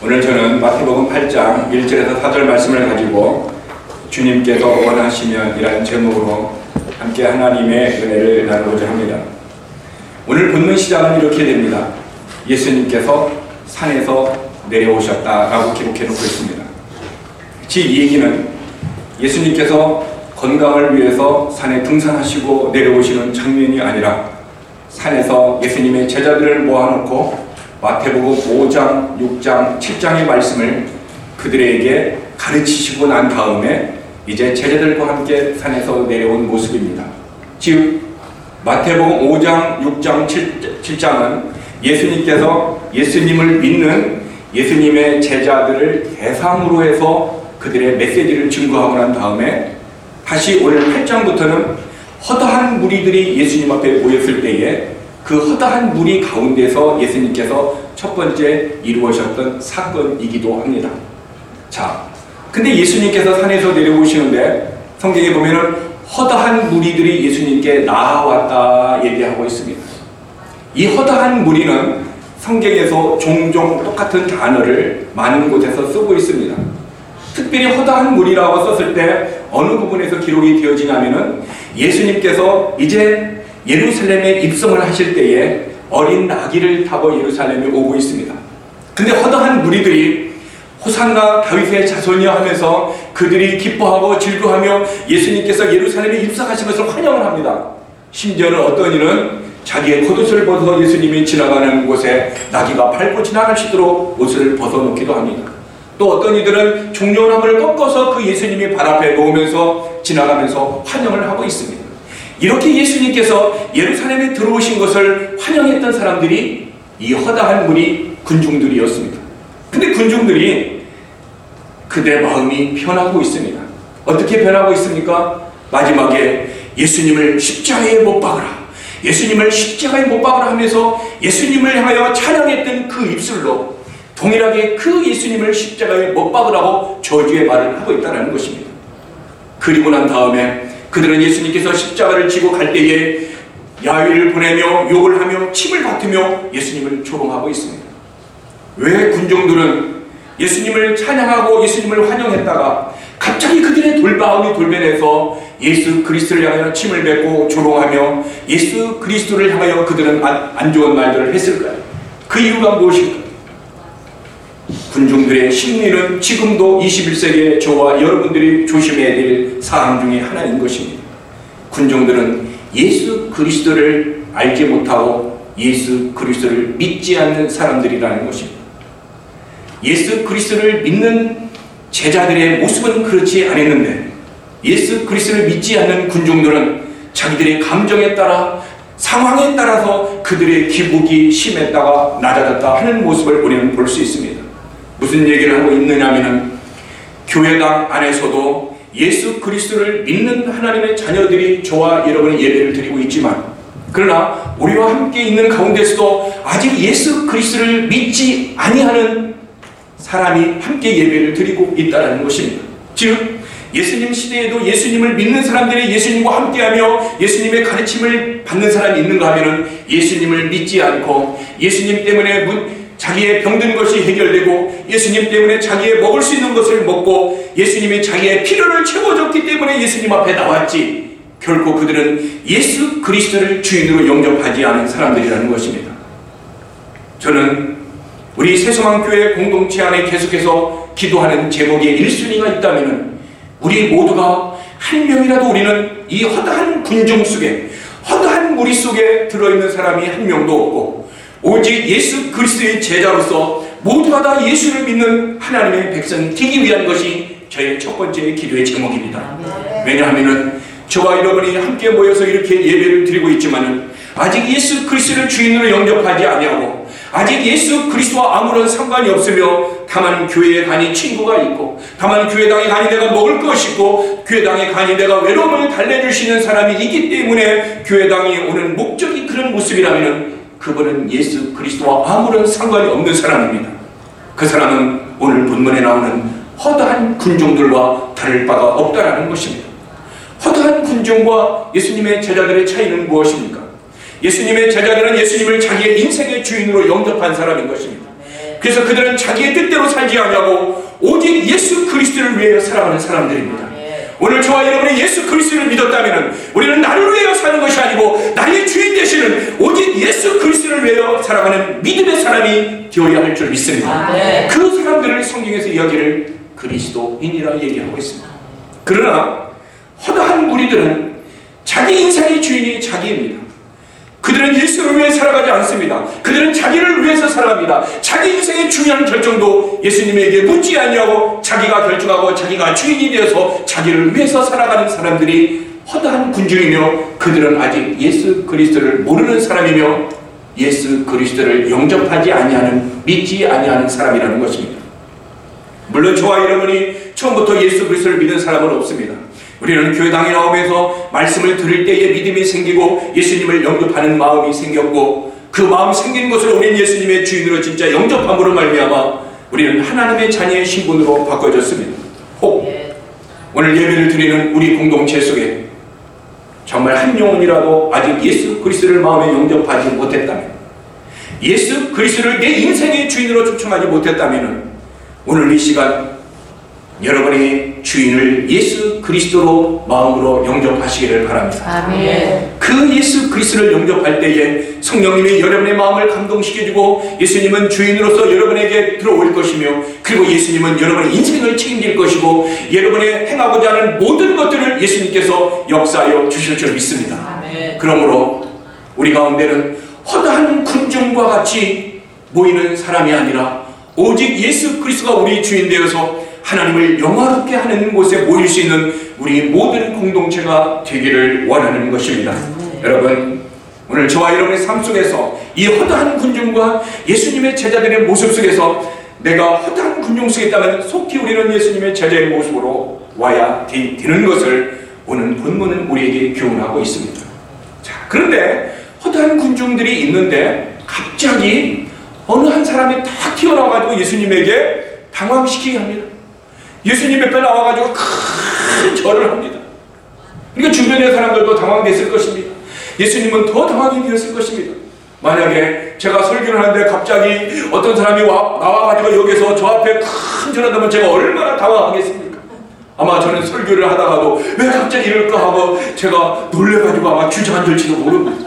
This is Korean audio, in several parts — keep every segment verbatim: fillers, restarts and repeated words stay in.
오늘 저는 마태복음 팔 장 일 절에서 사 절 말씀을 가지고 주님께서 원하시면 이라는 제목으로 함께 하나님의 은혜를 나누고자 합니다. 오늘 본문 시작은 이렇게 됩니다. 예수님께서 산에서 내려오셨다라고 기록해 놓고 있습니다. 즉 이 얘기는 예수님께서 건강을 위해서 산에 등산하시고 내려오시는 장면이 아니라 산에서 예수님의 제자들을 모아놓고 마태복음 오 장, 육 장, 칠 장의 말씀을 그들에게 가르치시고 난 다음에 이제 제자들과 함께 산에서 내려온 모습입니다. 즉 마태복음 오 장, 육 장, 칠 장은 예수님께서 예수님을 믿는 예수님의 제자들을 대상으로 해서 그들의 메시지를 증거하고 난 다음에 다시 오늘 팔 장부터는 허다한 무리들이 예수님 앞에 모였을 때에 그 허다한 무리 가운데서 예수님께서 첫 번째 이루어졌던 사건이기도 합니다. 자, 근데 예수님께서 산에서 내려오시는데 성경에 보면은 허다한 무리들이 예수님께 나아왔다 얘기하고 있습니다. 이 허다한 무리는 성경에서 종종 똑같은 단어를 많은 곳에서 쓰고 있습니다. 특별히 허다한 무리라고 썼을 때 어느 부분에서 기록이 되어지냐면은 예수님께서 이제 예루살렘에 입성을 하실 때에 어린 나귀를 타고 예루살렘에 오고 있습니다. 근데 허다한 무리들이 호산나 다윗의 자손이여 하면서 그들이 기뻐하고 즐거워하며 예수님께서 예루살렘에 입성하신 것을 환영을 합니다. 심지어는 어떤 이는 자기의 겉옷을 벗어 예수님이 지나가는 곳에 나귀가 밟고 지나갈 수 있도록 옷을 벗어놓기도 합니다. 또 어떤 이들은 종려나무를 꺾어서 그 예수님이 발 앞에 놓으면서 지나가면서 환영을 하고 있습니다. 이렇게 예수님께서 예루살렘에 들어오신 것을 환영했던 사람들이 이 허다한 무리 군중들이었습니다. 근데 군중들이 그들의 마음이 변하고 있습니다. 어떻게 변하고 있습니까? 마지막에 예수님을 십자가에 못 박으라, 예수님을 십자가에 못 박으라 하면서 예수님을 향하여 찬양했던 그 입술로 동일하게 그 예수님을 십자가에 못 박으라고 저주의 말을 하고 있다는 것입니다. 그리고 난 다음에 그들은 예수님께서 십자가를 지고 갈 때에 야유를 보내며 욕을 하며 침을 뱉으며 예수님을 조롱하고 있습니다. 왜 군중들은 예수님을 찬양하고 예수님을 환영했다가 갑자기 그들의 돌마음이 돌변해서 예수 그리스도를 향하여 침을 뱉고 조롱하며 예수 그리스도를 향하여 그들은 안, 안 좋은 말들을 했을까요? 그 이유가 무엇일까요? 군중들의 심리는 지금도 이십일 세기에 저와 여러분들이 조심해야 될 사항 중에 하나인 것입니다. 군중들은 예수 그리스도를 알지 못하고 예수 그리스도를 믿지 않는 사람들이라는 것입니다. 예수 그리스도를 믿는 제자들의 모습은 그렇지 않았는데 예수 그리스도를 믿지 않는 군중들은 자기들의 감정에 따라 상황에 따라서 그들의 기복이 심했다가 낮아졌다 하는 모습을 우리는 볼 수 있습니다. 무슨 얘기를 하고 있느냐면은 교회당 안에서도 예수 그리스도를 믿는 하나님의 자녀들이 저와 여러분의 예배를 드리고 있지만 그러나 우리와 함께 있는 가운데서도 아직 예수 그리스도를 믿지 아니하는 사람이 함께 예배를 드리고 있다는 것입니다. 즉 예수님 시대에도 예수님을 믿는 사람들이 예수님과 함께하며 예수님의 가르침을 받는 사람이 있는가 하면은 예수님을 믿지 않고 예수님 때문에 문 자기의 병든 것이 해결되고 예수님 때문에 자기의 먹을 수 있는 것을 먹고 예수님이 자기의 필요를 채워줬기 때문에 예수님 앞에 나왔지 결코 그들은 예수 그리스도를 주인으로 영접하지 않은 사람들이라는 것입니다. 저는 우리 새소망교회 공동체 안에 계속해서 기도하는 제목의 일 순위가 있다면 우리 모두가 한 명이라도 우리는 이 허다한 군중 속에 허다한 무리 속에 들어있는 사람이 한 명도 없고 오직 예수 그리스도의 제자로서 모두가 다 예수를 믿는 하나님의 백성이 되기 위한 것이 저의 첫 번째 기도의 제목입니다. 왜냐하면 저와 여러분이 함께 모여서 이렇게 예배를 드리고 있지만 아직 예수 그리스도를 주인으로 영접하지 아니하고 아직 예수 그리스도와 아무런 상관이 없으며 다만 교회에 가니 친구가 있고 다만 교회당에 가니 내가 먹을 것이 있고 교회당에 가니 내가 외로움을 달래주시는 사람이 있기 때문에 교회당에 오는 목적이 그런 모습이라면 그분은 예수 그리스도와 아무런 상관이 없는 사람입니다. 그 사람은 오늘 본문에 나오는 허다한 군중들과 다를 바가 없다라는 것입니다. 허다한 군중과 예수님의 제자들의 차이는 무엇입니까? 예수님의 제자들은 예수님을 자기의 인생의 주인으로 영접한 사람인 것입니다. 그래서 그들은 자기의 뜻대로 살지 아니하고 오직 예수 그리스도를 위하여 살아가는 사람들입니다. 오늘 저와 여러분이 예수 그리스도를 믿었다면 우리는 나를 위하여 사는 것이 아니고 나의 주인 되시는 오직 예수 그리스도를 위하여 살아가는 믿음의 사람이 되어야 할 줄 믿습니다. 아멘. 그 사람들을 성경에서 이야기를 그리스도인이라 얘기하고 있습니다. 그러나 허다한 무리들은 자기 인생의 주인이 자기입니다. 그들은 예수를 위해 살아가지 않습니다. 그들은 자기를 위해서 살아갑니다. 자기 인생의 중요한 결정도 예수님에게 묻지 아니하고 자기가 결정하고 자기가 주인이 되어서 자기를 위해서 살아가는 사람들이 허다한 군중이며 그들은 아직 예수 그리스도를 모르는 사람이며 예수 그리스도를 영접하지 아니하는 믿지 아니하는 사람이라는 것입니다. 물론 저와 여러분이 처음부터 예수 그리스도를 믿은 사람은 없습니다. 우리는 교회당에 나오면서 말씀을 들을 때에 믿음이 생기고 예수님을 영접하는 마음이 생겼고 그 마음 생긴 것을 우리는 예수님의 주인으로 진짜 영접함으로 말미암아 우리는 하나님의 자녀의 신분으로 바꿔졌습니다. 혹 오늘 예배를 드리는 우리 공동체 속에 정말 한 영혼이라도 아직 예수 그리스도를 마음에 영접하지 못했다면, 예수 그리스도를 내 인생의 주인으로 초청하지 못했다면 오늘 이 시간 여러분이 주인을 예수 그리스도로 마음으로 영접하시기를 바랍니다. 아멘. 그 예수 그리스도를 영접할 때에 성령님이 여러분의 마음을 감동시켜주고 예수님은 주인으로서 여러분에게 들어올 것이며 그리고 예수님은 여러분의 인생을 책임질 것이고 여러분의 행하고자 하는 모든 것들을 예수님께서 역사하여 주실 줄 믿습니다. 아멘. 그러므로 우리 가운데는 허다한 군중과 같이 모이는 사람이 아니라 오직 예수 그리스도가 우리 주인 되어서 하나님을 영화롭게 하는 곳에 모일 수 있는 우리 모든 공동체가 되기를 원하는 것입니다. 네. 여러분, 오늘 저와 여러분의 삶 속에서 이 허다한 군중과 예수님의 제자들의 모습 속에서 내가 허다한 군중 속에 있다면 속히 우리는 예수님의 제자의 모습으로 와야 되는 것을 오늘 본문은 우리에게 교훈하고 있습니다. 자, 그런데 허다한 군중들이 있는데 갑자기 어느 한 사람이 탁 튀어나와가지고 예수님에게 당황시키게 합니다. 예수님 옆에 나와가지고 큰 절을 합니다. 그러니까 주변의 사람들도 당황됐을 것입니다. 예수님은 더 당황이 되었을 것입니다. 만약에 제가 설교를 하는데 갑자기 어떤 사람이 와, 나와가지고 여기서 저 앞에 큰 절을 하면 제가 얼마나 당황하겠습니까? 아마 저는 설교를 하다가도 왜 갑자기 이럴까 하고 제가 놀래가지고 아마 주저앉을지도 모릅니다.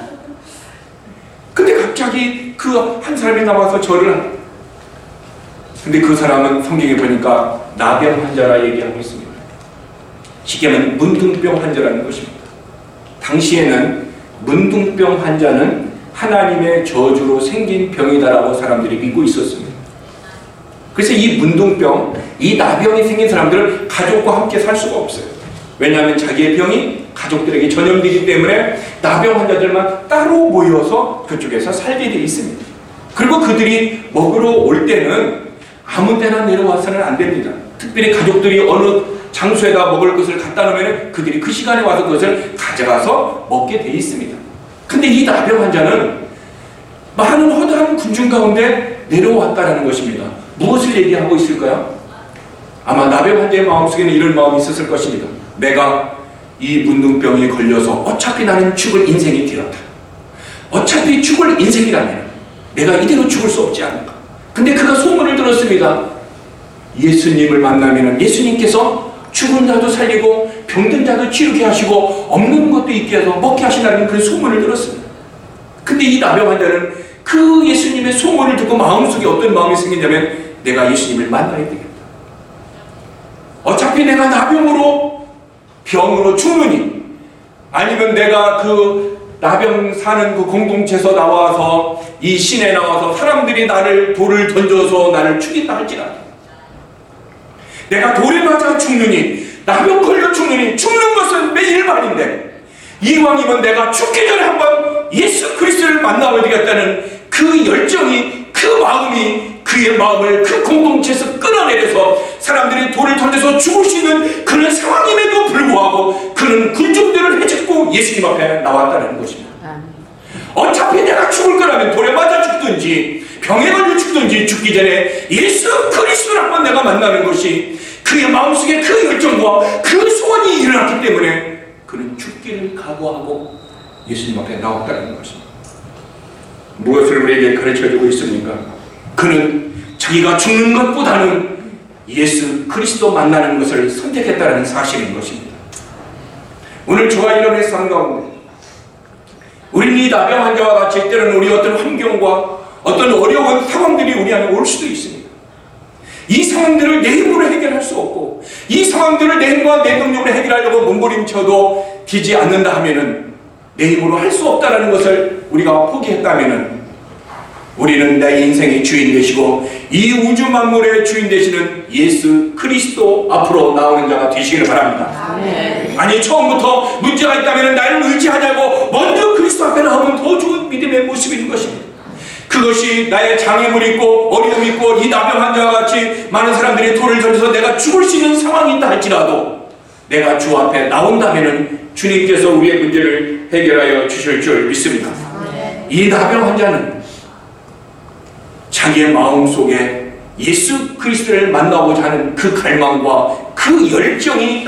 근데 갑자기 그 한 사람이 나와서 절을 합니다. 근데 그 사람은 성경에 보니까 나병 환자라 얘기하고 있습니다. 쉽게 말하면 문둥병 환자라는 것입니다. 당시에는 문둥병 환자는 하나님의 저주로 생긴 병이다라고 사람들이 믿고 있었습니다. 그래서 이 문둥병, 이 나병이 생긴 사람들은 가족과 함께 살 수가 없어요. 왜냐하면 자기의 병이 가족들에게 전염되기 때문에 나병 환자들만 따로 모여서 그쪽에서 살게 되어 있습니다. 그리고 그들이 먹으러 올 때는 아무 때나 내려와서는 안 됩니다. 특별히 가족들이 어느 장소에다 먹을 것을 갖다 놓으면 그들이 그 시간에 와서 그것을 가져가서 먹게 돼 있습니다. 근데 이 나병 환자는 많은 허다한 군중 가운데 내려왔다는 것입니다. 무엇을 얘기하고 있을까요? 아마 나병 환자의 마음속에는 이런 마음이 있었을 것입니다. 내가 이 문둥병에 걸려서 어차피 나는 죽을 인생이 되었다. 어차피 죽을 인생이라면 내가 이대로 죽을 수 없지 않을까. 근데 그가 소문을 들었습니다. 예수님을 만나면 예수님께서 죽은 자도 살리고 병든 자도 치유케 하시고 없는 것도 있게 해서 먹게 하신다는 그 소문을 들었습니다. 근데 이 나병 환자는 그 예수님의 소문을 듣고 마음속에 어떤 마음이 생기냐면 내가 예수님을 만나야 되겠다. 어차피 내가 나병으로 병으로 죽느니 아니면 내가 그 나병 사는 그 공동체에서 나와서 이 시내에 나와서 사람들이 나를 돌을 던져서 나를 죽인다 할지라도 내가 돌에 맞아 죽느니 나병 걸려 죽느니 죽는 것은 내 일반인데 이왕이면 내가 죽기 전에 한번 예수 그리스도를 만나야 되겠다는 그 열정이 그 마음이 그의 마음을 그 공동체에서 끌어내려서 사람들이 돌을 던져서 죽을 수 있는 그런 상황임에도 불구하고 그는 군중들을 해집고 예수님 앞에 나왔다는 것입니다. 어차피 내가 죽을 거라면 돌에 맞아 죽든지 병에 걸려 죽든지 죽기 전에 예수 그리스도를 한번 내가 만나는 것이 그의 마음속에 그 열정과 그 소원이 일어났기 때문에 그는 죽기를 각오하고 예수님 앞에 나왔다는 것입니다. 무엇을 우리에게 가르쳐주고 있습니까? 그는 자기가 죽는 것보다는 예수 그리스도 만나는 것을 선택했다는 사실인 것입니다. 오늘 저와 여러분의 삶 가운데 우리는 이 나병 환자와 같이 때로는 우리 어떤 환경과 어떤 어려운 상황들이 우리 안에 올 수도 있습니다. 이 상황들을 내 힘으로 해결할 수 없고 이 상황들을 내 힘과 내 능력으로 해결하려고 몸부림쳐도 되지 않는다 하면은 내 힘으로 할 수 없다는 것을 우리가 포기했다면은 우리는 내 인생의 주인 되시고 이 우주 만물의 주인 되시는 예수 그리스도 앞으로 나오는 자가 되시기를 바랍니다. 아멘. 아니 처음부터 문제가 있다면 나를 의지하냐고 먼저 그리스도 앞에 나오면 더 좋은 믿음의 모습인 것입니다. 그것이 나의 장애물이 있고 어려움이 있고 이 나병 환자와 같이 많은 사람들이 돌을 던져서 내가 죽을 수 있는 상황이 있다 할지라도 내가 주 앞에 나온다면 주님께서 우리의 문제를 해결하여 주실 줄 믿습니다. 아멘. 이 나병 환자는 자기의 마음속에 예수 그리스도를 만나고자 하는 그 갈망과 그 열정이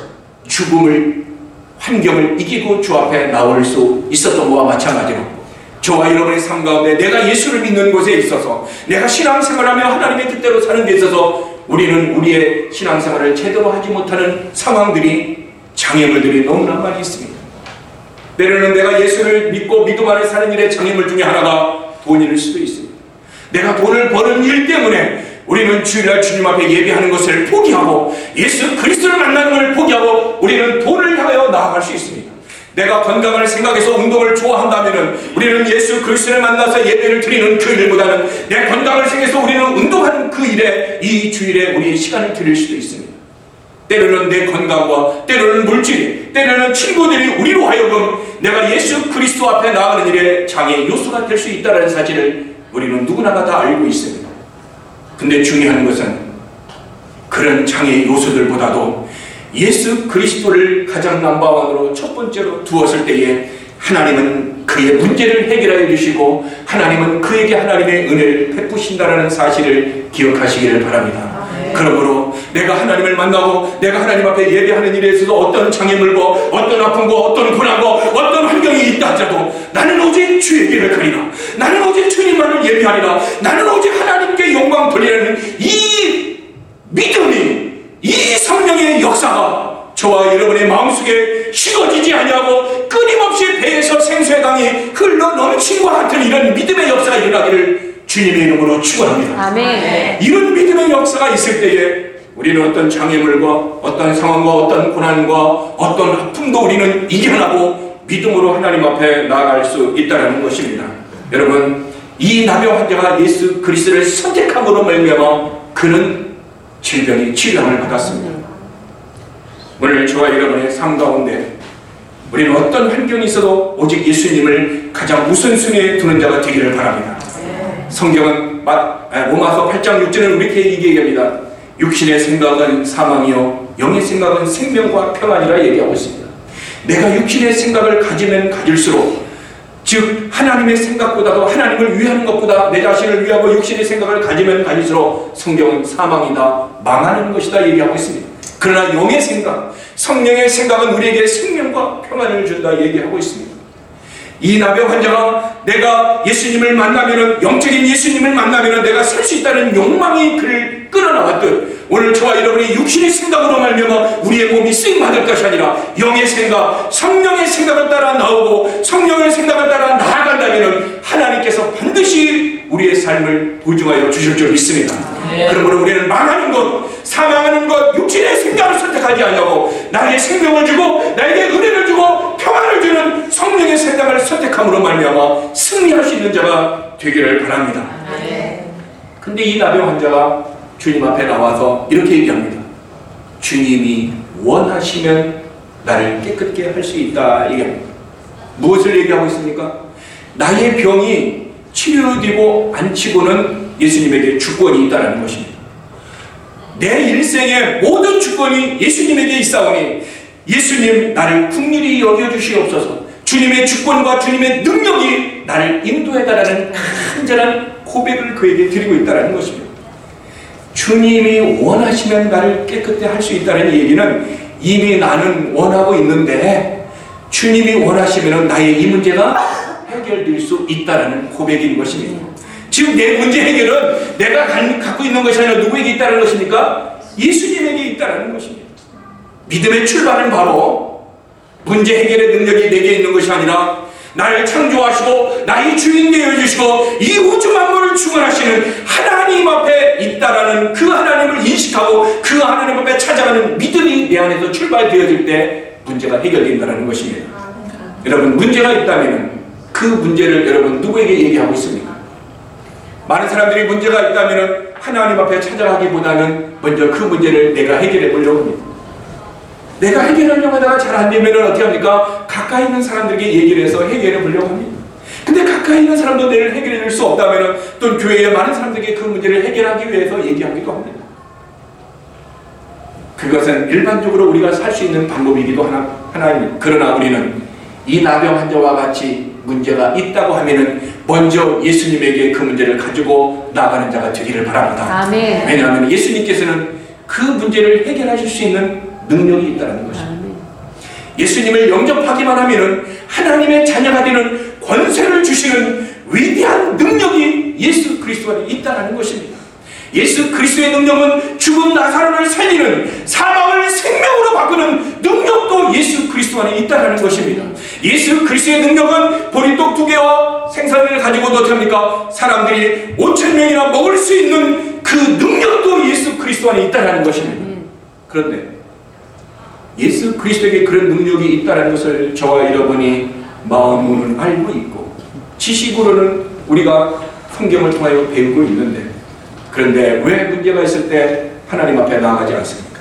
죽음을 환경을 이기고 주 앞에 나올 수 있었던 것과 마찬가지로 저와 여러분의 삶 가운데 내가 예수를 믿는 곳에 있어서 내가 신앙생활하며 하나님의 뜻대로 사는 데 있어서 우리는 우리의 신앙생활을 제대로 하지 못하는 상황들이 장애물들이 너무나 많이 있습니다. 때로는 내가 예수를 믿고 믿음 안에 사는 일의 장애물 중에 하나가 돈일 수도 있습니다. 내가 돈을 버는 일 때문에 우리는 주일날 주님 앞에 예배하는 것을 포기하고 예수 그리스도를 만나는 것을 포기하고 우리는 돈을 향하여 나아갈 수 있습니다. 내가 건강을 생각해서 운동을 좋아한다면 우리는 예수 그리스도를 만나서 예배를 드리는 그 일보다는 내 건강을 생각해서 우리는 운동하는 그 일에 이 주일에 우리의 시간을 드릴 수도 있습니다. 때로는 내 건강과 때로는 물질이 때로는 친구들이 우리로 하여금 내가 예수 그리스도 앞에 나아가는 일에 장애 요소가 될 수 있다는 사실을 우리는 누구나가 다 알고 있습니다. 근데 중요한 것은 그런 장애 요소들보다도 예수 그리스도를 가장 넘버원으로 첫 번째로 두었을 때에 하나님은 그의 문제를 해결하여 주시고 하나님은 그에게 하나님의 은혜를 베푸신다는 사실을 기억하시기를 바랍니다. 그러므로 내가 하나님을 만나고 내가 하나님 앞에 예배하는 일에 있어서 어떤 장애물과 어떤 아픔과 어떤 고난과 어떤 환경이 있다 하더라도 나는 오직 주의 길을 가리라. 나는 오직 주님만을 예배하리라. 나는 오직 하나님께 영광 돌리라는 이 믿음이 이 성령의 역사가 저와 여러분의 마음속에 식어지지 아니하고 끊임없이 배에서 생수의 강이 흘러 넘친과 같은 이런 믿음의 역사가 일어나기를 주님의 이름으로 축원합니다. 아멘. 이런 믿음의 역사가 있을 때에 우리는 어떤 장애물과 어떤 상황과 어떤 고난과 어떤 아픔도 우리는 이겨나고 믿음으로 하나님 앞에 나아갈 수 있다는 것입니다. 여러분 이 나병 환자가 예수 그리스도를 선택함으로 말미암아 그는 질병이 치료함을 받았습니다. 오늘 저와 여러분의 삶 가운데 우리는 어떤 환경이 있어도 오직 예수님을 가장 우선순위에 두는 자가 되기를 바랍니다. 성경은 로마서 팔 장 육 절은 이렇게 얘기합니다. 육신의 생각은 사망이요 영의 생각은 생명과 평안이라 얘기하고 있습니다. 내가 육신의 생각을 가지면 가질수록 즉 하나님의 생각보다도 하나님을 위하는 것보다 내 자신을 위하고 육신의 생각을 가지면 가질수록 성경은 사망이다 망하는 것이다 얘기하고 있습니다. 그러나 영의 생각 성령의 생각은 우리에게 생명과 평안을 준다 얘기하고 있습니다. 이 나병 환자가 내가 예수님을 만나면은 영적인 예수님을 만나면은 내가 살 수 있다는 욕망이 그를 끌어나왔듯 오늘 저와 여러분이 육신의 생각으로 말미암아 우리의 몸이 쓰임 받을 것이 아니라 영의 생각, 성령의 생각을 따라 나오고 성령의 생각을 따라 나아간다면은 하나님께서 반드시 우리의 삶을 보증하여 주실 줄 믿습니다. 네. 그러므로 우리는 망하는 것, 사망하는 것, 육신의 생각을 선택하지 않냐고 나에게 생명을 주고 나에게 은혜를 주고 평안을 주는 성령의 생각을 선택함으로 말미암아 승리할 수 있는 자가 되기를 바랍니다. 네. 근데 이 나병 환자가 주님 앞에 나와서 이렇게 얘기합니다. 주님이 원하시면 나를 깨끗게 할 수 있다 얘기합니다. 무엇을 얘기하고 있습니까? 나의 병이 치료되고 안 치고는 예수님에게 주권이 있다는 것입니다. 내 일생의 모든 주권이 예수님에게 있사오니 예수님 나를 긍휼히 여겨주시옵소서. 주님의 주권과 주님의 능력이 나를 인도해달라는 간절한 고백을 그에게 드리고 있다는 것입니다. 주님이 원하시면 나를 깨끗게 할 수 있다는 얘기는 이미 나는 원하고 있는데 주님이 원하시면 나의 이 문제가 해결될 수 있다는 고백인 것입니다. 지금 내 문제 해결은 내가 갖고 있는 것이 아니라 누구에게 있다는 것입니까? 예수님에게 있다는 것입니다. 믿음의 출발은 바로 문제 해결의 능력이 내게 있는 것이 아니라 나를 창조하시고 나의 주인 되어주시고 이 우주 만물을 주관하시는 하나님 앞에 있다라는 그 하나님을 인식하고 그 하나님 앞에 찾아가는 믿음이 내 안에서 출발되어질 때 문제가 해결된다는 것입니다. 여러분, 문제가 있다면 그 문제를 여러분 누구에게 얘기하고 있습니까? 많은 사람들이 문제가 있다면 하나님 앞에 찾아가기보다는 먼저 그 문제를 내가 해결해 보려고 합니다. 내가 해결하려고 하다가 잘 안 되면 어떻게 합니까? 가까이 있는 사람들에게 얘기를 해서 해결해 보려고 합니다. 근데 가까이 있는 사람도 내를 해결해 줄 수 없다면 또 교회의 많은 사람들에게 그 문제를 해결하기 위해서 얘기하기도 합니다. 그것은 일반적으로 우리가 살 수 있는 방법이기도 하나, 하나입니다. 그러나 우리는 이 나병 환자와 같이 문제가 있다고 하면은 먼저 예수님에게 그 문제를 가지고 나가는 자가 되기를 바랍니다. 아멘. 왜냐하면 예수님께서는 그 문제를 해결하실 수 있는 능력이 있다는 것입니다. 예수님을 영접하기만 하면은 하나님의 자녀가 되는 권세를 주시는 위대한 능력이 예수 그리스도 안에 있다는 것입니다. 예수 그리스도의 능력은 죽은 나사로를 살리는, 사망을 생명으로 바꾸는 능력도 예수 그리스도 안에 있다는 것입니다. 예수 그리스도의 능력은 보리떡 두 개와 생선을 가지고도 어떻게 합니까? 사람들이 오천 명이나 먹을 수 있는 그 능력도 예수 그리스도 안에 있다는 것입니다. 그런데 예수 그리스도에게 그런 능력이 있다는 것을 저와 여러분이 마음으로는 알고 있고 지식으로는 우리가 성경을 통하여 배우고 있는데, 그런데 왜 문제가 있을 때 하나님 앞에 나아가지 않습니까?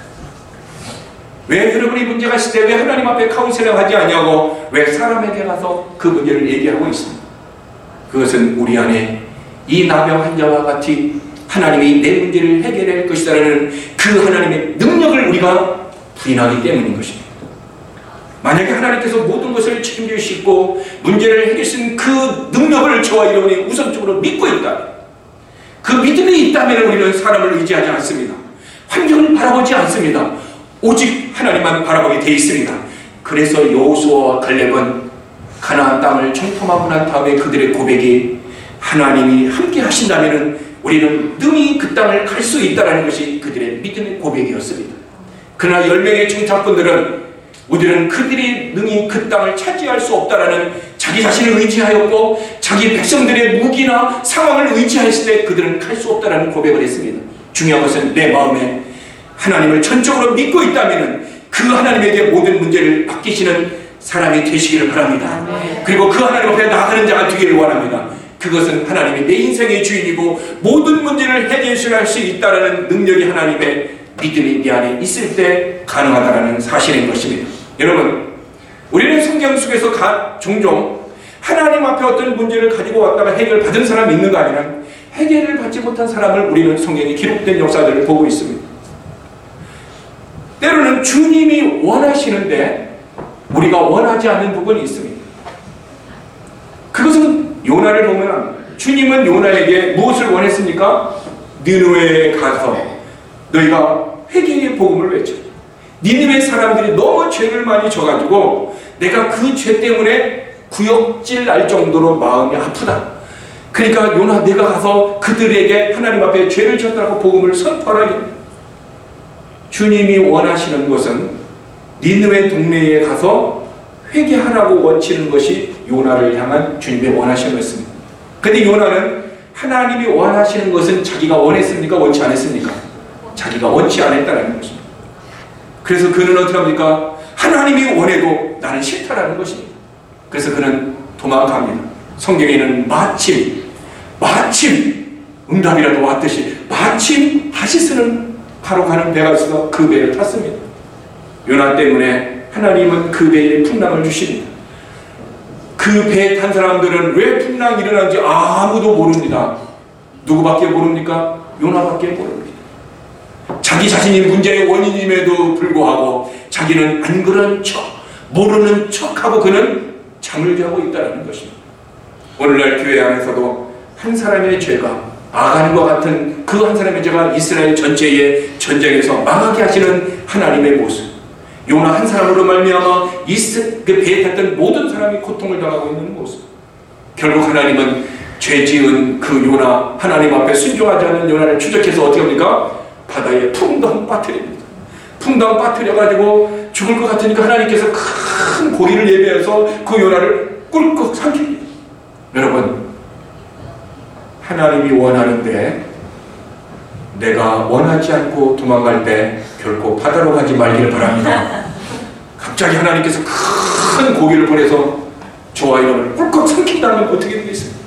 왜 여러분이 문제가 있을 때 왜 하나님 앞에 카운셀링 하지 않냐고 왜 사람에게 가서 그 문제를 얘기하고 있습니까? 그것은 우리 안에 이 나병 환자와 같이 하나님이 내 문제를 해결할 것이라는 그 하나님의 능력을 우리가 부인하기 때문인 것입니다. 만약에 하나님께서 모든 것을 책임질 수 있고 문제를 해결할 수 있는 그 능력을 저와 여러분이 우선적으로 믿고 있다면, 그 믿음이 있다면 우리는 사람을 의지하지 않습니다. 환경을 바라보지 않습니다. 오직 하나님만 바라보게 되어 있습니다. 그래서 여호수아와 갈렙은 가나안 땅을 정탐하고 난 다음에 그들의 고백이 하나님이 함께 하신다면 우리는 능히 그 땅을 갈 수 있다는 것이 그들의 믿음의 고백이었습니다. 그러나 열 명의 청탁꾼들은 우리는 그들이 능히 그 땅을 차지할 수 없다라는 자기 자신을 의지하였고 자기 백성들의 무기나 상황을 의지했을 때 그들은 갈 수 없다라는 고백을 했습니다. 중요한 것은 내 마음에 하나님을 전적으로 믿고 있다면 그 하나님에게 모든 문제를 맡기시는 사람이 되시기를 바랍니다. 아멘. 그리고 그 하나님 앞에 나가는 자가 되기를 원합니다. 그것은 하나님이 내 인생의 주인이고 모든 문제를 해결할 수 있다는 능력이 하나님의 믿음이 내 안에 있을 때 가능하다는 사실인 것입니다. 여러분, 우리는 성경 속에서 가, 종종 하나님 앞에 어떤 문제를 가지고 왔다가 해결받은 사람이 있는가 아니면 해결을 받지 못한 사람을 우리는 성경에 기록된 역사들을 보고 있습니다. 때로는 주님이 원하시는데 우리가 원하지 않는 부분이 있습니다. 그것은 요나를 보면 합니다. 주님은 요나에게 무엇을 원했습니까? 니느웨에 가서 너희가 회개의 복음을 외쳐. 니느웨 사람들이 너무 죄를 많이 져가지고 내가 그 죄 때문에 구역질 날 정도로 마음이 아프다. 그러니까 요나 내가 가서 그들에게 하나님 앞에 죄를 졌다고 복음을 선포하라. 주님이 원하시는 것은 니느웨 동네에 가서 회개하라고 원치는 것이 요나를 향한 주님의 원하시는 것입니다. 그런데 요나는 하나님이 원하시는 것은 자기가 원했습니까? 원치 않았습니까? 자기가 원치 않았다는 것입니다. 그래서 그는 어떻게 합니까? 하나님이 원해도 나는 싫다라는 것입니다. 그래서 그는 도망갑니다. 성경에는 마침 마침 응답이라도 왔듯이 마침 다시스는 바로 가는 배가 있어서 그 배를 탔습니다. 요나 때문에 하나님은 그 배에 풍랑을 주십니다. 그 배에 탄 사람들은 왜 풍랑이 일어난지 아무도 모릅니다. 누구밖에 모릅니까? 요나밖에 모릅니다. 자기 자신이 문제의 원인임에도 불구하고 자기는 안 그런 척, 모르는 척하고 그는 잠을 자고 있다는 것입니다. 오늘날 교회 안에서도 한 사람의 죄가 아간과 같은 그 한 사람의 죄가 이스라엘 전체의 전쟁에서 망하게 하시는 하나님의 모습, 요나 한 사람으로 말미암아 그 배에 탔던 모든 사람이 고통을 당하고 있는 모습, 결국 하나님은 죄 지은 그 요나, 하나님 앞에 순종하지 않는 요나를 추적해서 어떻게 합니까? 바다에 풍덩 빠뜨립니다. 풍덩 빠뜨려가지고 죽을 것 같으니까 하나님께서 큰 고기를 예배해서 그 요나를 꿀꺽 삼킵니다. 여러분, 하나님이 원하는데 내가 원하지 않고 도망갈 때 결코 바다로 가지 말기를 바랍니다. 갑자기 하나님께서 큰 고기를 보내서 저와 여러분을 꿀꺽 삼킨다면 어떻게 되겠습니까?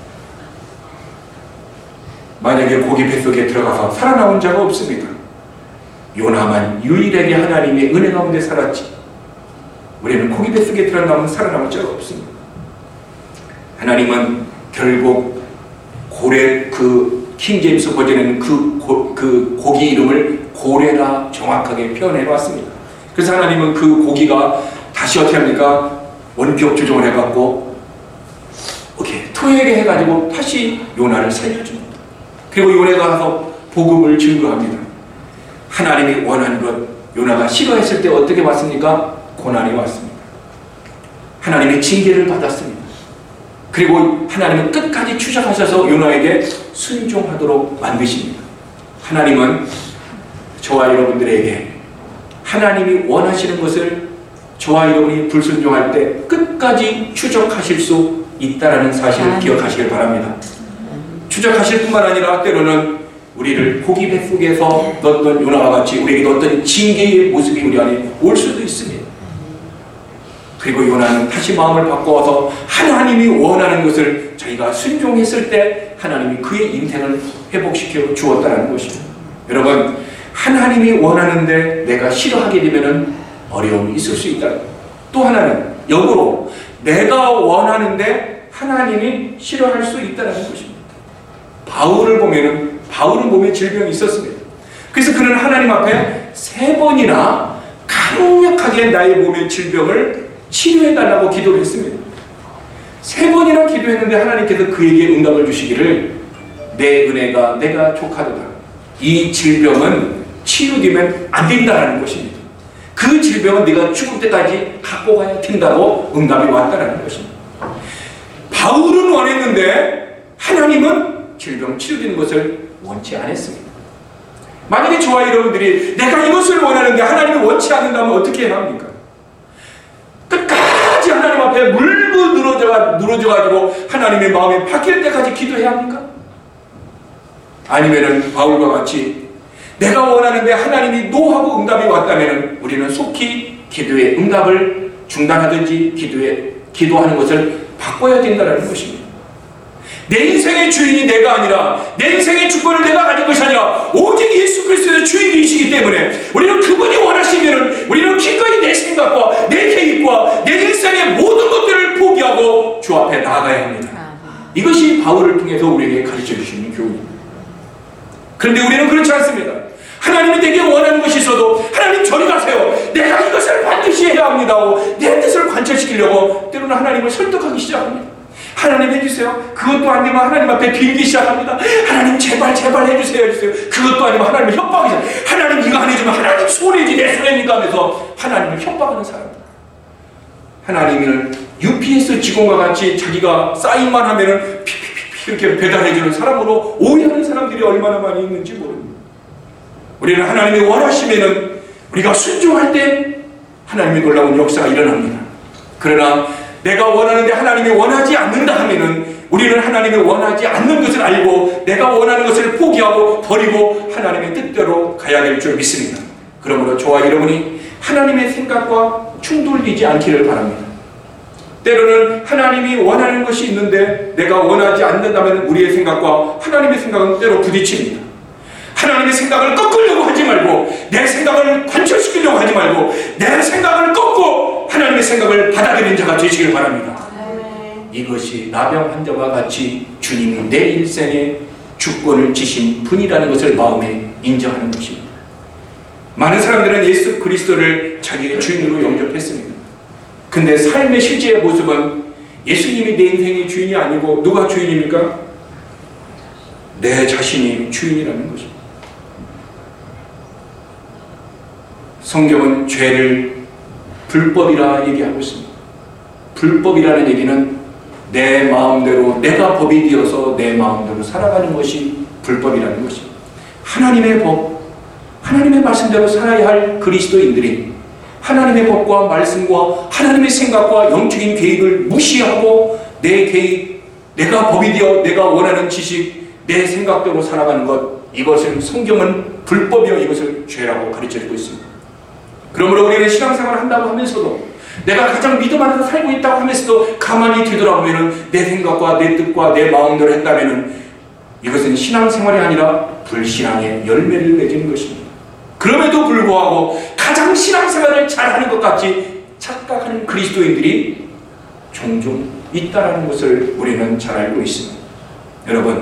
만약에 고기 뱃속에 들어가서 살아나온 자가 없습니다. 요나만 유일하게 하나님의 은혜 가운데 살았지. 우리는 고기 뱃속에 들어가면 살아남을 자가 없습니다. 하나님은 결국 고래, 그 킹제임스 버전에는 그, 고, 그 고기 이름을 고래라 정확하게 표현해 놨습니다. 그래서 하나님은 그 고기가 다시 어떻게 합니까? 원격 조정을 해갖고 오케이 토해게 해가지고 다시 요나를 살려줍니다. 그리고 요나가 가서 복음을 증거합니다. 하나님이 원하는 것, 요나가 싫어했을 때 어떻게 왔습니까? 고난이 왔습니다. 하나님의 징계를 받았습니다. 그리고 하나님은 끝까지 추적하셔서 요나에게 순종하도록 만드십니다. 하나님은 저와 여러분들에게 하나님이 원하시는 것을 저와 여러분이 불순종할 때 끝까지 추적하실 수 있다는 사실을 아, 기억하시길 바랍니다. 추적하실 뿐만 아니라 때로는 우리를 고기 뱃속에서 넣었던 요나와 같이 우리에게 어떤 징계의 모습이 우리 안에 올 수도 있습니다. 그리고 요나는 다시 마음을 바꿔서 하나님이 원하는 것을 자기가 순종했을 때 하나님이 그의 인생을 회복시켜 주었다는 것입니다. 여러분, 하나님이 원하는데 내가 싫어하게 되면 어려움이 있을 수 있다. 또 하나는 역으로 내가 원하는데 하나님이 싫어할 수 있다는 것입니다. 바울을 보면은 바울은 몸에 질병이 있었습니다. 그래서 그는 하나님 앞에 세 번이나 강력하게 나의 몸의 질병을 치료해달라고 기도를 했습니다. 세 번이나 기도했는데 하나님께서 그에게 응답을 주시기를 내 은혜가 내가 족하도다. 이 질병은 치유되면 안 된다는 것입니다. 그 질병은 네가 죽을 때까지 갖고 가야 된다고 응답이 왔다는 것입니다. 바울은 원했는데 하나님은 질병 치유되는 것을 원치 않았습니다. 만약에 저와 여러분들이 내가 이것을 원하는데 하나님이 원치 않는다면 어떻게 해야 합니까? 끝까지 하나님 앞에 물고 늘어져, 늘어져가지고 하나님의 마음이 바뀔 때까지 기도해야 합니까? 아니면은 바울과 같이 내가 원하는데 하나님이 노하고 응답이 왔다면 우리는 속히 기도의 응답을 중단하든지 기도에, 기도하는 것을 바꿔야 된다는 것입니다. 내 인생의 주인이 내가 아니라 내 인생의 주권을 내가 가진 것이 아니라 오직 예수 그리스도의 주인이시기 때문에 우리는 그분이 원하시면 우리는 기꺼이 내 생각과 내 계획과 내 일생의 모든 것들을 포기하고 주 앞에 나아가야 합니다. 이것이 바울을 통해서 우리에게 가르쳐 주시는 교훈입니다. 그런데 우리는 그렇지 않습니다. 하나님이 내게 원하는 것이 있어도 하나님 저리 가세요. 내가 이것을 반드시 해야 합니다 하고 내 뜻을 관철시키려고 때로는 하나님을 설득하기 시작합니다. 하나님 해주세요. 그것도 아니면 하나님 앞에 빌기 시작합니다. 하나님 제발 제발 해주세요 해주세요. 그것도 아니면 하나님을 협박하기 시작. 하나님 이거 안 해주면 하나님 손해지 내 손해니까 하면서 하나님을 협박하는 사람입니다. 하나님을 유피에스 직원과 같이 자기가 사인만 하면은 피피피피 이렇게 배달해주는 사람으로 오해하는 사람들이 얼마나 많이 있는지 모릅니다. 우리는 하나님이 원하시면은 우리가 순종할 때 하나님의 놀라운 역사가 일어납니다. 그러나 내가 원하는데 하나님이 원하지 않는다 하면은 우리는 하나님이 원하지 않는 것을 알고 내가 원하는 것을 포기하고 버리고 하나님의 뜻대로 가야 될 줄 믿습니다. 그러므로 저와 여러분이 하나님의 생각과 충돌되지 않기를 바랍니다. 때로는 하나님이 원하는 것이 있는데 내가 원하지 않는다면 우리의 생각과 하나님의 생각은 때로 부딪힙니다. 하나님의 생각을 꺾으려고 하지 말고 내 생각을 관철시키려고 하지 말고 내 생각을 꺾고 하나님의 생각을 받아들이는 자가 되시길 바랍니다. 이것이 나병 환자와 같이 주님이 내 일생의 주권을 지신 분이라는 것을 마음에 인정하는 것입니다. 많은 사람들은 예수 그리스도를 자기의 주인으로 영접했습니다. 근데 삶의 실제의 모습은 예수님이 내 인생의 주인이 아니고 누가 주인입니까? 내 자신이 주인이라는 것입니다. 성경은 죄를 불법이라 얘기하고 있습니다. 불법이라는 얘기는 내 마음대로 내가 법이 되어서 내 마음대로 살아가는 것이 불법이라는 것입니다. 하나님의 법, 하나님의 말씀대로 살아야 할 그리스도인들이 하나님의 법과 말씀과 하나님의 생각과 영적인 계획을 무시하고 내 계획, 내가 법이 되어 내가 원하는 지식, 내 생각대로 살아가는 것, 이것을 성경은 불법이요 이것을 죄라고 가르쳐주고 있습니다. 그러므로 우리는 신앙생활을 한다고 하면서도 내가 가장 믿음 안에서 살고 있다고 하면서도 가만히 뒤돌아보면 내 생각과 내 뜻과 내 마음대로 했다면 이것은 신앙생활이 아니라 불신앙의 열매를 맺는 것입니다. 그럼에도 불구하고 가장 신앙생활을 잘하는 것 같이 착각하는 그리스도인들이 종종 있다는 것을 우리는 잘 알고 있습니다. 여러분,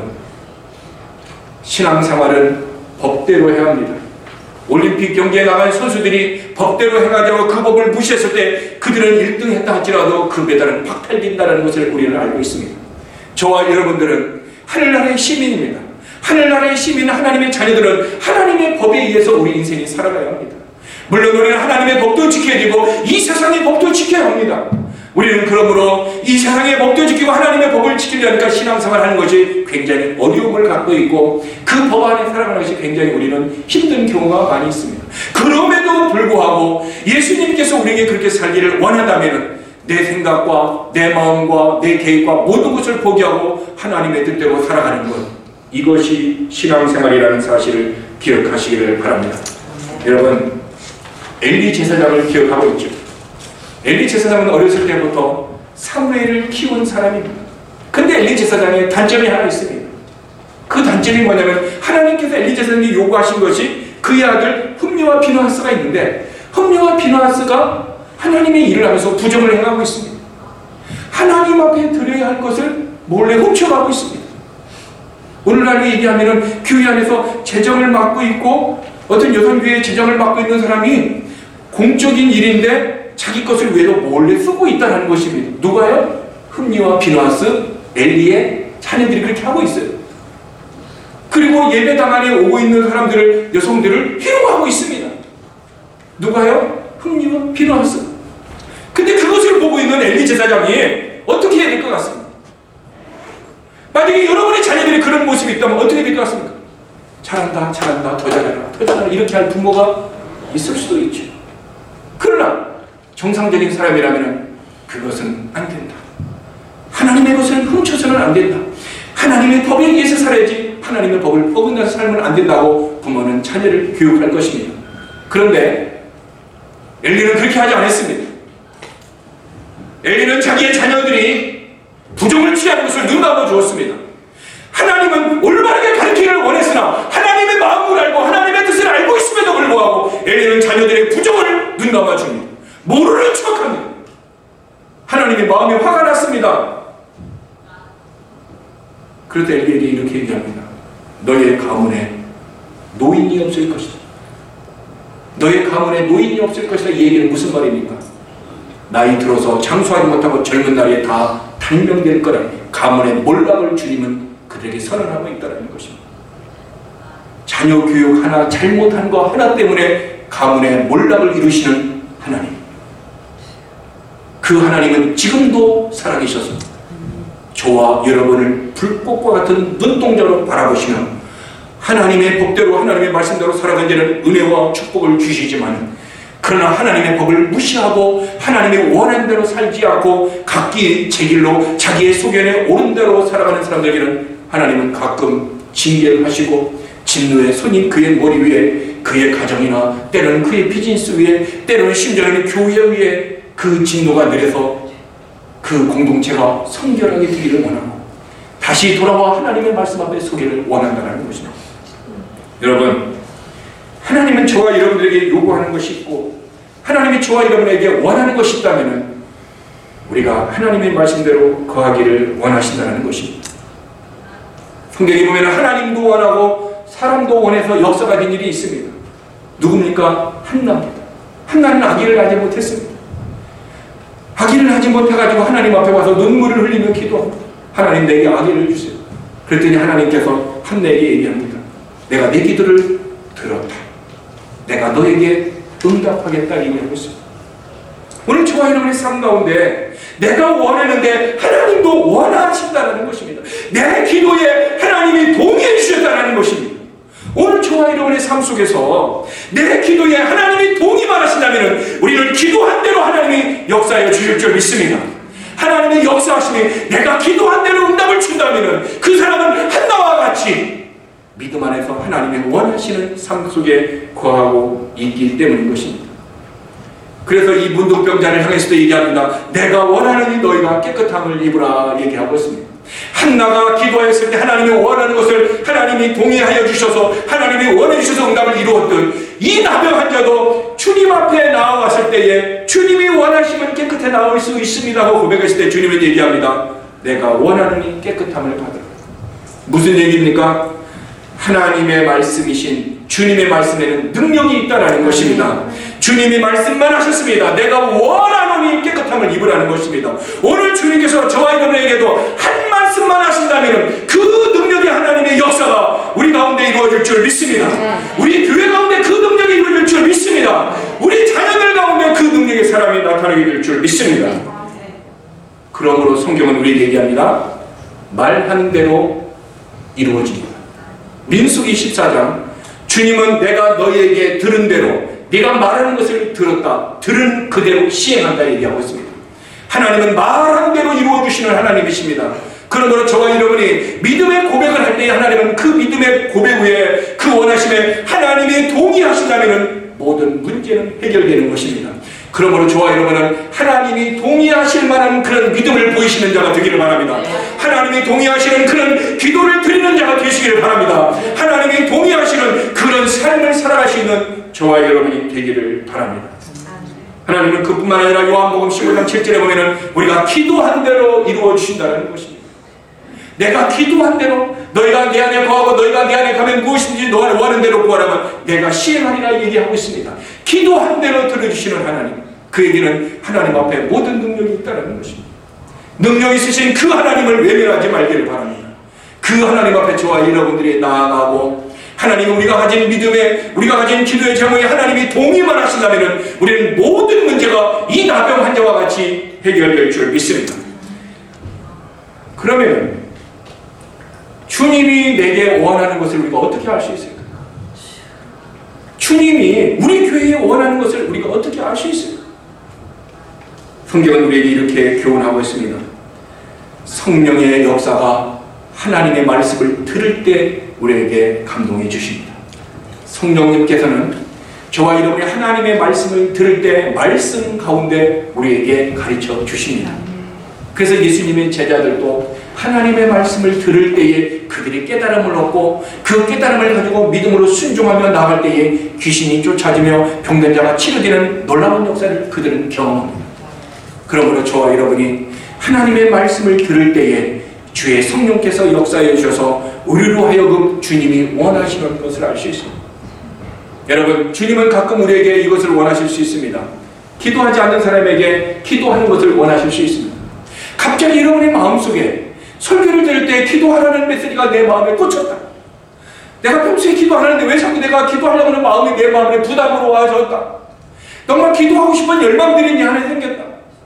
신앙생활은 법대로 해야 합니다. 올림픽 경기에 나간 선수들이 법대로 행하지 않고 그 법을 무시했을 때 그들은 일 등 했다 할지라도 그 메달은 박탈된다는 것을 우리는 알고 있습니다. 저와 여러분들은 하늘나라의 시민입니다. 하늘나라의 시민, 하나님의 자녀들은 하나님의 법에 의해서 우리 인생이 살아가야 합니다. 물론 우리는 하나님의 법도 지켜야 되고 이 세상의 법도 지켜야 합니다. 우리는 그러므로 이 세상의 법도 지키고 하나님의 법을 지키려니까 신앙생활 하는 것이 굉장히 어려움을 갖고 있고 그 법 안에 살아가는 것이 굉장히 우리는 힘든 경우가 많이 있습니다. 그럼에도 불구하고 예수님께서 우리에게 그렇게 살기를 원한다면 내 생각과 내 마음과 내 계획과 모든 것을 포기하고 하나님의 뜻대로 살아가는 것, 이것이 신앙생활이라는 사실을 기억하시기를 바랍니다. 여러분, 엘리 제사장을 기억하고 있죠. 엘리 제사장은 어렸을 때부터 사무엘을 키운 사람입니다. 근데 엘리 제사장의 단점이 하나 있습니다. 그 단점이 뭐냐면 하나님께서 엘리 제사장에게 요구하신 것이 그의 아들 흠리와 비느하스가 있는데 흠리와 비느하스가 하나님의 일을 하면서 부정을 행하고 있습니다. 하나님 앞에 드려야 할 것을 몰래 훔쳐가고 있습니다. 오늘날로 얘기하면 교회 안에서 재정을 맡고 있고 어떤 여성교회의 재정을 맡고 있는 사람이 공적인 일인데 자기 것을 외로 몰래 쓰고 있다는 것입니다. 누가요? 흠리와 비느하스, 엘리의 자녀들이 그렇게 하고 있어요. 그리고 예배당 안에 오고 있는 사람들을, 여성들을 희롱하고 있습니다. 누가요? 흠리와 비느하스. 근데 그것을 보고 있는 엘리 제사장이 어떻게 해야 될 것 같습니까? 만약에 여러분의 자녀들이 그런 모습이 있다면 어떻게 될 것 같습니까? 잘한다, 잘한다, 더 잘해라, 더 잘해라 이렇게 할 부모가 있을 수도 있죠. 그러나 정상적인 사람이라면 그것은 안 된다. 하나님의 것을 훔쳐서는 안 된다. 하나님의 법에 의해서 살아야지 하나님의 법을 어긋나서 살면 안 된다고 부모는 자녀를 교육할 것입니다. 그런데 엘리는 그렇게 하지 않았습니다. 엘리는 자기의 자녀들이 부정을 취하는 것을 눈감아 주었습니다. 하나님은 올바르게 가르치기를 원했으나 하나님의 마음을 알고 하나님의 뜻을 알고 있음에도 불구하고 엘리는 자녀들의 부정을 눈감아 줍니다. 모르는 척합니다. 하나님의 마음이 화가 났습니다. 그래서 엘리에게 이렇게 얘기합니다. 너의 가문에 노인이 없을 것이다. 너의 가문에 노인이 없을 것이다. 이 얘기는 무슨 말입니까? 나이 들어서 장수하지 못하고 젊은 나이에 다 단명될 거라. 가문의 몰락을 주님은 그들에게 선언하고 있다는 것입니다. 자녀 교육 하나, 잘못한 거 하나 때문에 가문의 몰락을 이루시는 하나님. 그 하나님은 지금도 살아계셔서 저와 여러분을 불꽃과 같은 눈동자로 바라보시며 하나님의 법대로 하나님의 말씀대로 살아가는 데는 은혜와 축복을 주시지만 그러나 하나님의 법을 무시하고 하나님의 원하는 대로 살지 않고 각기 제 길로 자기의 소견에 옳은 대로 살아가는 사람들에게는 하나님은 가끔 징계를 하시고 진노의 손이 그의 머리 위에, 그의 가정이나 때로는 그의 비즈니스 위에, 때로는 심지어는 교회 위에 그 진노가 내려서 그 공동체가 성결하게 되기를 원하고 다시 돌아와 하나님의 말씀 앞에 서기를 원한다는 것입니다. 여러분, 하나님은 저와 여러분들에게 요구하는 것이 있고 하나님이 저와 여러분에게 원하는 것이 있다면 우리가 하나님의 말씀대로 거하기를 원하신다는 것입니다. 성경에 보면 하나님도 원하고 사람도 원해서 역사가 된 일이 있습니다. 누굽니까? 한나입니다. 한나는 아기를 낳지 못했습니다. 아기를 낳지 못해가지고 하나님 앞에 와서 눈물을 흘리며 기도합니다. 하나님 내게 아기를 주세요. 그랬더니 하나님께서 한나에게 얘기합니다. 내가 내 기도를 들었다. 내가 너에게 응답하겠다 얘기하고 있습니다. 오늘 저와 여러분의 삶 가운데 내가 원하는데 하나님도 원하신다는 것입니다. 내 기도에 하나님이 동의해 주셨다는 것입니다. 오늘 저와 여러분의 삶 속에서 내 기도에 하나님이 동의만 하신다면 우리는 기도한 대로 하나님이 역사하여 주실 줄 믿습니다. 하나님의 역사하심이 내가 기도한 대로 응답을 준다면 그 사람은 한나와 같이 믿음 안에서 하나님의 원하시는 삶 속에 거하고 있기 때문인 것입니다. 그래서 이 문둥병자를 향해서도 얘기합니다. 내가 원하는 이 너희가 깨끗함을 입으라 얘기하고 있습니다. 한나가 기도했을 때 하나님이 원하는 것을 하나님이 동의하여 주셔서 하나님이 원해 주셔서 응답을 이루었던 이 나병 환자도 주님 앞에 나아갔을 때에 주님이 원하시면 깨끗해 나올 수 있습니다 하고 고백했을 때 주님은 얘기합니다. 내가 원하는 이 깨끗함을 받으라. 무슨 얘기입니까? 하나님의 말씀이신 주님의 말씀에는 능력이 있다는 것입니다. 주님이 말씀만 하셨습니다. 내가 원하노니 깨끗함을 입으라는 것입니다. 오늘 주님께서 저와 여러분에게도 한 말씀만 하신다면 그 능력이 하나님의 역사가 우리 가운데 이루어질 줄 믿습니다. 우리 교회 가운데 그 능력이 이루어질 줄 믿습니다. 우리 자녀들 가운데 그 능력의 사람이 나타나게 될 줄 믿습니다. 그러므로 성경은 우리에게 얘기합니다. 말한 대로 이루어집니다. 민수기 십사 장 주님은 내가 너희에게 들은 대로 네가 말하는 것을 들었다. 들은 그대로 시행한다 얘기하고 있습니다. 하나님은 말한 대로 이루어주시는 하나님이십니다. 그러므로 저와 여러분이 믿음의 고백을 할 때 하나님은 그 믿음의 고백 후에 그 원하심에 하나님이 동의하신다면 모든 문제는 해결되는 것입니다. 그러므로 저와 여러분은 하나님이 동의하실 만한 그런 믿음을 보이시는 자가 되기를 바랍니다. 하나님이 동의하시는 그런 기도를 드리는 자가 되시기를 바랍니다. 하나님이 동의하시는 그런 삶을 살아갈 수 있는 저와 여러분이 되기를 바랍니다. 하나님은 그뿐만 아니라 요한복음 십오 장 칠 절에 보면은 우리가 기도한 대로 이루어 주신다는 것입니다. 내가 기도한 대로 너희가 내 안에 거하고 너희가 내 안에 가면 무엇인지 너가 원하는 대로 구하라면 내가 시행하리라 얘기하고 있습니다. 기도한 대로 들어주시는 하나님, 그 얘기는 하나님 앞에 모든 능력이 있다는 것입니다. 능력 있으신 그 하나님을 외면하지 말기를 바랍니다. 그 하나님 앞에 저와 여러분들이 나아가고 하나님 우리가 가진 믿음에 우리가 가진 기도의 제목에 하나님이 동의만 하신다면 우리는 모든 문제가 이 나병 환자와 같이 해결될 줄 믿습니다. 그러면 주님이 내게 원하는 것을 우리가 어떻게 알 수 있을까? 주님이 우리 교회에 원하는 것을 우리가 어떻게 알 수 있을까? 성경은 우리에게 이렇게 교훈하고 있습니다. 성령의 역사가 하나님의 말씀을 들을 때 우리에게 감동해 주십니다. 성령님께서는 저와 여러분이 하나님의 말씀을 들을 때 말씀 가운데 우리에게 가르쳐 주십니다. 그래서 예수님의 제자들도 하나님의 말씀을 들을 때에 그들이 깨달음을 얻고 그 깨달음을 가지고 믿음으로 순종하며 나아갈 때에 귀신이 쫓아지며 병든 자가 치료되는 놀라운 역사를 그들은 경험합니다. 그러므로 저와 여러분이 하나님의 말씀을 들을 때에 주의 성령께서 역사해 주셔서 우리로 하여금 주님이 원하시는 것을 알 수 있습니다. 여러분, 주님은 가끔 우리에게 이것을 원하실 수 있습니다. 기도하지 않는 사람에게 기도하는 것을 원하실 수 있습니다. 갑자기 여러분의 마음속에 설교를 들을 때 기도하라는 메시지가 내 마음에 꽂혔다. 내가 평소에 기도하는데 왜 자꾸 내가 기도하려고 하는 마음이 내 마음에 부담으로 와졌다. 정말 기도하고 싶은 열망들이 내 안에 생겼다.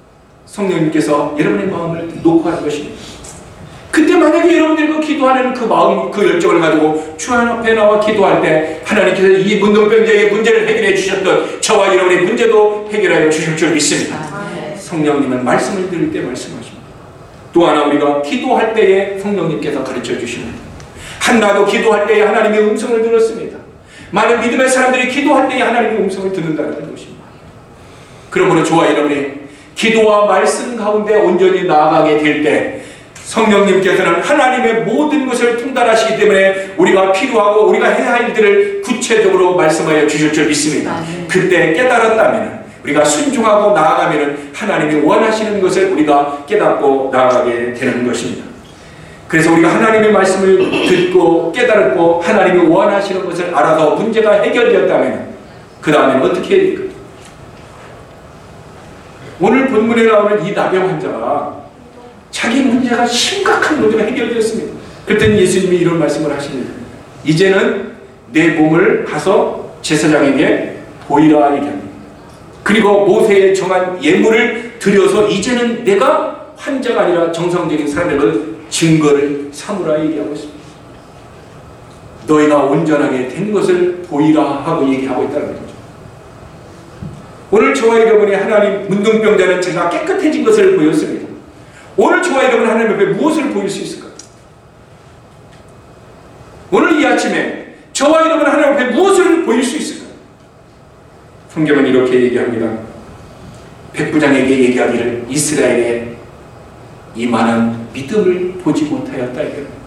성령님께서 여러분의 마음을 놓고 하는 것입니다. 그때 만약에 여러분들이 그 기도하는 그 마음, 그 열정을 가지고 주 앞에 나와 기도할 때 하나님께서 이 문둥병자의 문제를 해결해 주셨던 저와 여러분의 문제도 해결하여 주실 줄 믿습니다. 성령님은 말씀을 들을 때 말씀하십니다. 또 하나 우리가 기도할 때에 성령님께서 가르쳐 주십니다. 한나도 기도할 때에 하나님의 음성을 들었습니다. 많은 믿음의 사람들이 기도할 때에 하나님의 음성을 듣는다는 것입니다. 그러므로 저와 여러분이 기도와 말씀 가운데 온전히 나아가게 될 때 성령님께서는 하나님의 모든 것을 통달하시기 때문에 우리가 필요하고 우리가 해야 할 일들을 구체적으로 말씀하여 주실 줄 믿습니다. 그때 깨달았다면 우리가 순종하고 나아가면 하나님이 원하시는 것을 우리가 깨닫고 나아가게 되는 것입니다. 그래서 우리가 하나님의 말씀을 듣고 깨달았고 하나님이 원하시는 것을 알아서 문제가 해결되었다면 그 다음에는 어떻게 해야 될까요? 오늘 본문에 나오는 이 나병 환자가 자기 문제가 심각한 문제가 해결되었습니다. 그랬더니 예수님이 이런 말씀을 하십니다. 이제는 내 몸을 가서 제사장에게 보이라 얘기합니다. 그리고 모세의 정한 예물을 드려서 이제는 내가 환자가 아니라 정상적인 사람을 증거를 삼으라 얘기하고 있습니다. 너희가 온전하게 된 것을 보이라 하고 얘기하고 있다는 거죠. 오늘 저와 여러분이 하나님 문둥병자는 제가 깨끗해진 것을 보였습니다. 오늘 저와 여러분 하나님 앞에 무엇을 보일 수 있을까요? 오늘 이 아침에 저와 여러분 하나님 앞에 무엇을 보일 수 있을까요? 성경은 이렇게 얘기합니다. 백부장에게 얘기하기를 이스라엘에 이만한 믿음을 보지 못하였다.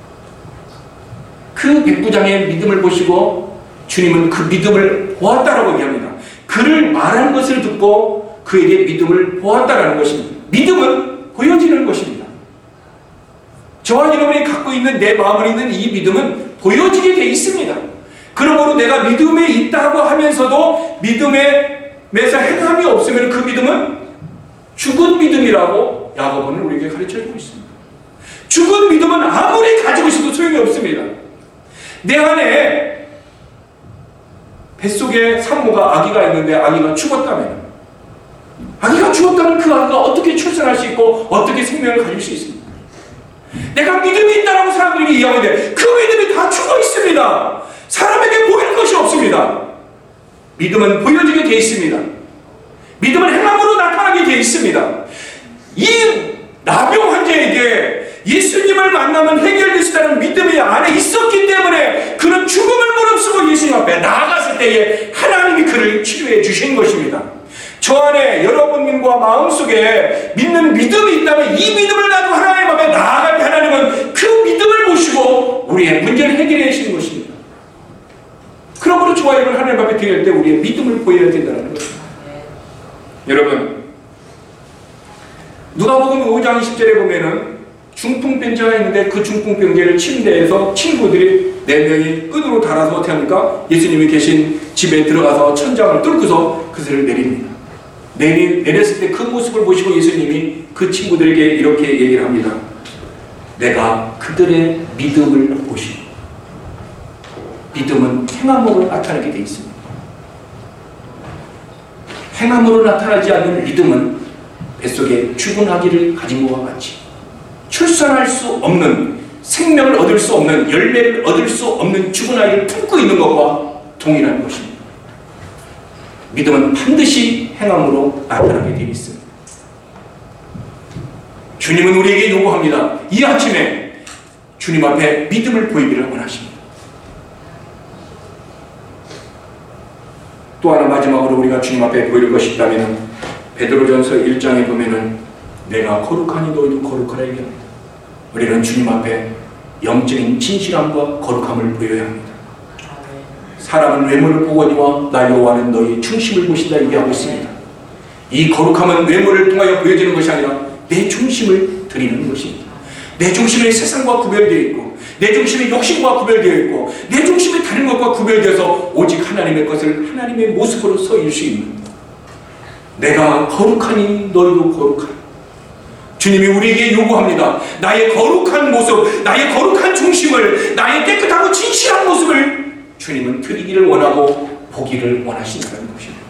그 백부장의 믿음을 보시고 주님은 그 믿음을 보았다라고 얘기합니다. 그를 말한 것을 듣고 그에게 믿음을 보았다라는 것입니다. 믿음은 보여지는 것입니다. 저와 여러분이 갖고 있는 내 마음에 있는 이 믿음은 보여지게 돼 있습니다. 그러므로 내가 믿음에 있다고 하면서도 믿음에서 행함이 없으면 그 믿음은 죽은 믿음이라고 야고보는 우리에게 가르쳐주고 있습니다. 죽은 믿음은 아무리 가지고 있어도 소용이 없습니다. 내 안에 뱃속에 산모가 아기가 있는데 아기가 죽었다면 아기가 죽었다면 그 아기가 어떻게 출산할 수 있고 어떻게 생명을 가질 수 있습니까? 내가 믿음이 있다라고 사람들이 이야기하는데 그 믿음이 다 죽어 있습니다. 사람에게 보일 것이 없습니다. 믿음은 보여지게 되어 있습니다. 믿음은 행함으로 나타나게 되어 있습니다. 이 나병 환자에게 예수님을 만나면 해결될 수 있다는 믿음이 안에 있었기 때문에 그는 죽음을 무릅쓰고 예수님 앞에 나아갔을 때에 하나님이 그를 치료해 주신 것입니다. 저 안에 여러분과 마음속에 믿는 믿음이 있다면 이 믿음을 가지고 하나님 앞에 나아갈 때 하나님은 그 믿음을 보시고 우리의 문제를 해결해 주시는 것입니다. 그러므로 저와 여러분 하나님 앞에 드릴 때 우리의 믿음을 보여야 된다는 것입니다. 여러분 누가복음 오 장 십 절에 보면은 중풍병자가 있는데 그 중풍병자를 침대에서 친구들이 네 명이 끈으로 달아서 어떻게 합니까? 예수님이 계신 집에 들어가서 천장을 뚫고서 그들을 내립니다. 내리, 내렸을 때 그 모습을 보시고 예수님이 그 친구들에게 이렇게 얘기를 합니다. 내가 그들의 믿음을 보시고 믿음은 행함으로 나타나게 되어 있습니다. 행함으로 나타나지 않는 믿음은 뱃속에 죽은 아기를 가진 것과 같이 출산할 수 없는 생명을 얻을 수 없는 열매를 얻을 수 없는 죽은 아이를 품고 있는 것과 동일한 것입니다. 믿음은 반드시 행함으로 나타나게 되어 있습니다. 주님은 우리에게 요구합니다. 이 아침에 주님 앞에 믿음을 보이기를 원하십니다. 또 하나 마지막으로 우리가 주님 앞에 보일 것이 있다면 베드로전서 일 장에 보면은 내가 거룩하니 너희도 거룩하라 얘기합니다. 우리는 주님 앞에 영적인 진실함과 거룩함을 보여야 합니다. 사람은 외모를 보거니와 나 여호와는 너희 중심을 보신다 얘기하고 있습니다. 이 거룩함은 외모를 통하여 보여지는 것이 아니라 내 중심을 드리는 것입니다. 내 중심이 세상과 구별되어 있고 내 중심이 욕심과 구별되어 있고 내 중심이 다른 것과 구별되어서 오직 하나님의 것을 하나님의 모습으로 서일 수 있는 내가 거룩하니 너희도 거룩하라. 주님이 우리에게 요구합니다. 나의 거룩한 모습, 나의 거룩한 중심을, 나의 깨끗하고 진실한 모습을 주님은 드리기를 원하고 보기를 원하신다는 것입니다.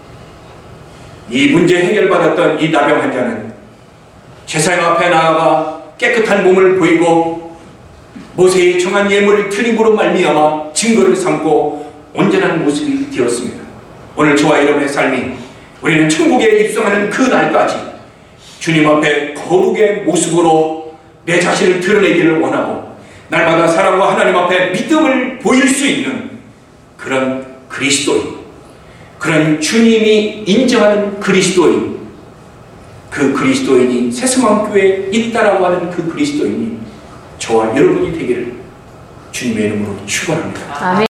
이 문제 해결받았던 이 나병 환자는 제사장 앞에 나아가 깨끗한 몸을 보이고 모세의 정한 예물을 드림으로 말미암아 증거를 삼고 온전한 모습이 되었습니다. 오늘 저와 여러분의 삶이 우리는 천국에 입성하는 그 날까지 주님 앞에 거룩의 모습으로 내 자신을 드러내기를 원하고 날마다 사랑과 하나님 앞에 믿음을 보일 수 있는 그런 그리스도인, 그런 주님이 인정하는 그리스도인, 그 그리스도인이 새수망교회에 있다라고 하는 그 그리스도인이 저와 여러분이 되기를 주님의 이름으로 축원합니다. 아멘.